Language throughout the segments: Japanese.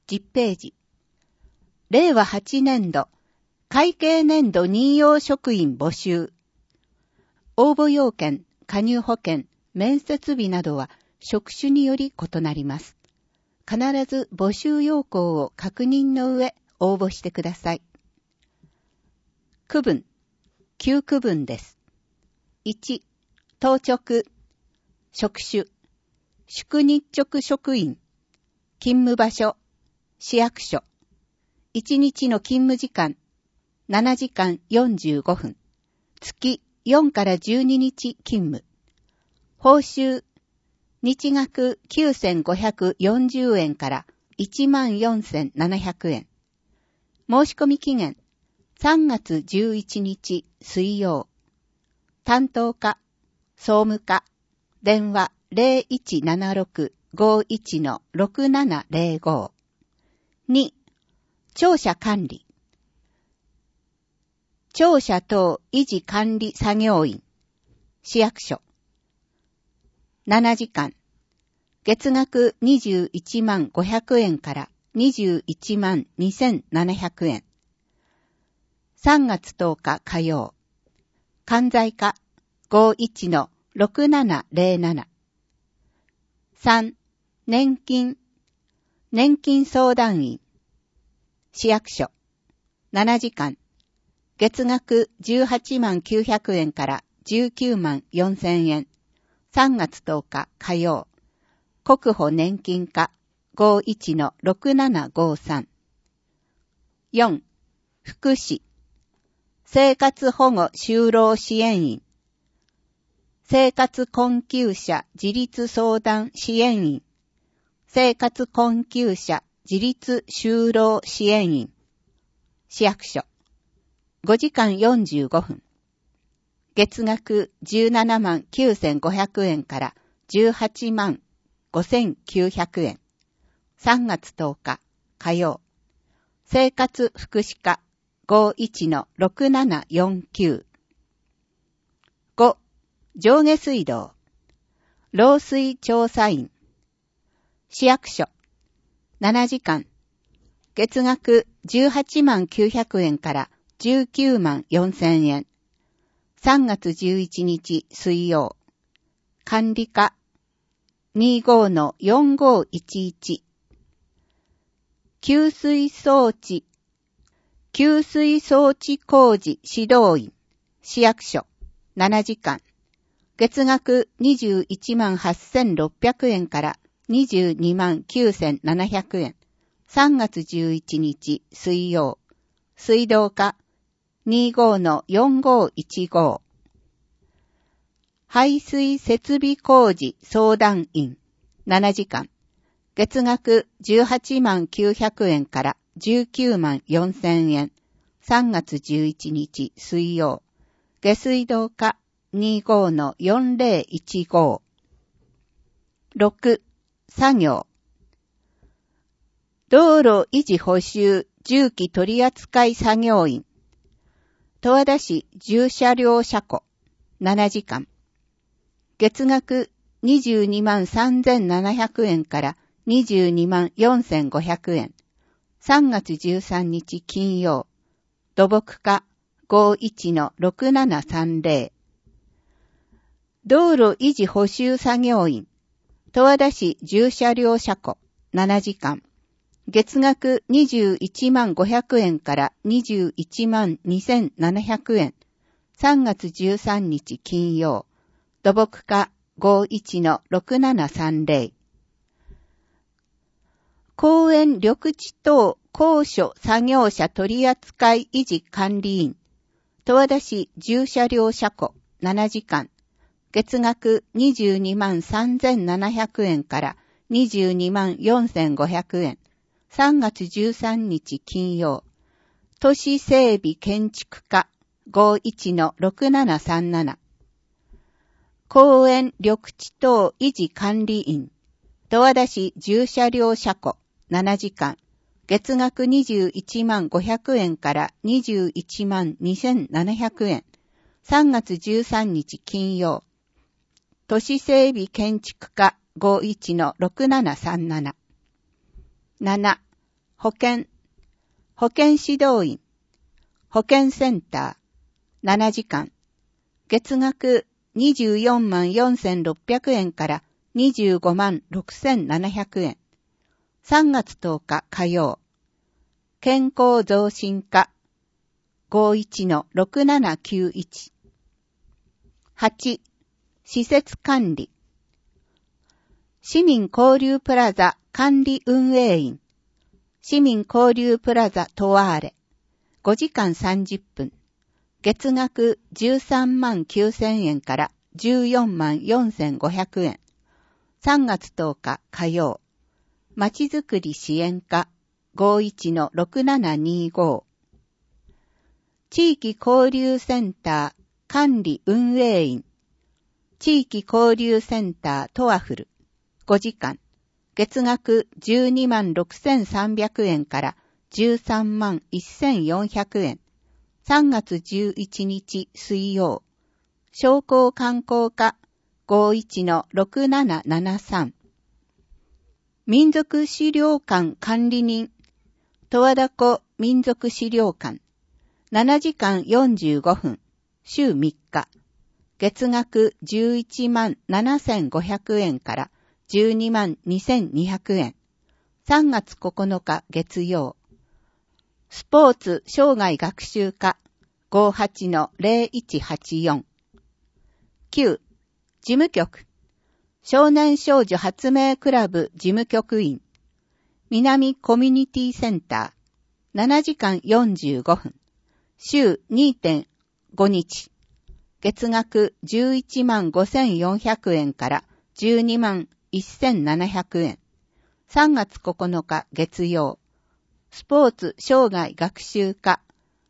10ページ。令和8年度、会計年度任用職員募集。応募要件、加入保険、面接日などは職種により異なります。必ず募集要項を確認の上、応募してください。区分、9区分です。1、当直、職種、宿日直職員、勤務場所、市役所、1日の勤務時間、7時間45分、月4から12日勤務、報酬、日額9540円から14,700円。申し込み期限、3月11日水曜。担当課、総務課、電話0176-51-6705。2、庁舎管理。庁舎等維持管理作業員。市役所。7時間。月額21万500円から21万2700円。3月10日火曜。関西課 51-6707。3、年金相談員。市役所。7時間。月額18万900円から19万4000円。3月10日火曜。国保年金課 51-6753。4、福祉。生活保護就労支援員。生活困窮者自立相談支援員。生活困窮者自立就労支援員。市役所。5時間45分。月額17万9500円から18万5900円。3月10日火曜。生活福祉課 51-6749。5、上下水道。漏水調査員。市役所。7時間。月額18万900円から19万4000円。3月11日水曜。管理課 25-4511。給水装置工事指導員。市役所。7時間。月額21万8600円から22万9700円。3月11日水曜。水道課 25-4515。排水設備工事相談員。7時間。月額18万900円から19万4000円。3月11日水曜。下水道課 25-4015。6、作業。道路維持補修重機取扱作業員。十和田市重車両車庫。7時間。月額22万3700円から22万4500円。3月13日金曜。土木課 51-6730。道路維持補修作業員。十和田市重車両車庫。7時間。月額21万500円から21万2700円。3月13日金曜。土木課 51-6730。公園緑地等高所作業者取扱維持管理員。十和田市重車両車庫7時間。月額22万3700円から22万4500円。3月13日金曜。都市整備建築課 51-6737。公園緑地等維持管理員。十和田市重車両車庫7時間。月額21万500円から21万2700円。3月13日金曜。都市整備建築課 51-6737。7、 保健指導員、保健センター、7時間、月額24万4600円から25万6700円。3月10日火曜。健康増進課 51-6791。8. 施設管理。市民交流プラザ管理運営員。市民交流プラザトワーレ。5時間30分。月額13万9000円から14万4500円。3月10日火曜。まちづくり支援課 51-6725。地域交流センター管理運営員。地域交流センタートワフル。5時間。月額12万6300円から13万1400円。3月11日水曜。商工観光課 51-6773。民族資料館管理人。十和田湖民族資料館。7時間45分。週3日。月額11万7500円から12万2200円。3月9日月曜。スポーツ生涯学習課 58-0184。9. 事務局。少年少女発明クラブ事務局員。南コミュニティセンター。7時間45分。週 2.5 日。月額11万5400円から12万1700円。3月9日月曜。スポーツ生涯学習課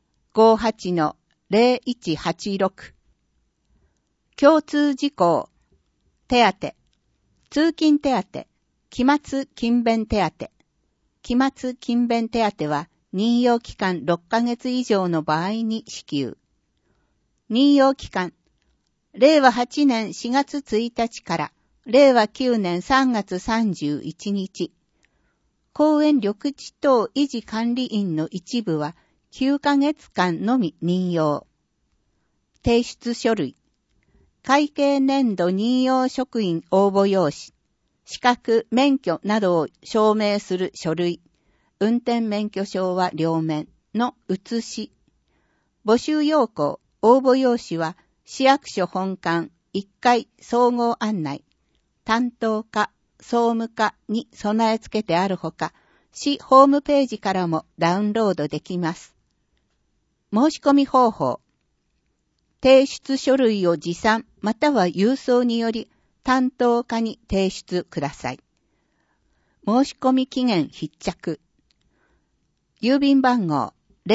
58-0186。共通事項。手当。通勤手当。期末勤勉手当。期末勤勉手当は任用期間6ヶ月以上の場合に支給。任用期間。令和8年4月1日から令和9年3月31日。公園緑地等維持管理員の一部は9ヶ月間のみ任用。提出書類。会計年度任用職員応募用紙。資格、免許などを証明する書類。運転免許証は両面の写し。募集要項、応募用紙は市役所本館1階総合案内。担当課、総務課に備え付けてあるほか、市ホームページからもダウンロードできます。申し込み方法。提出書類を持参または郵送により担当課に提出ください。申し込み期限必着。郵便番号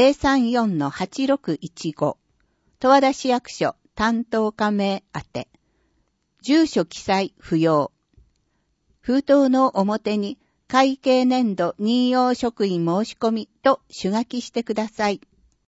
034-8615 十和田市役所担当課名宛て。住所記載不要。封筒の表に会計年度任用職員申し込みと手書きしてください。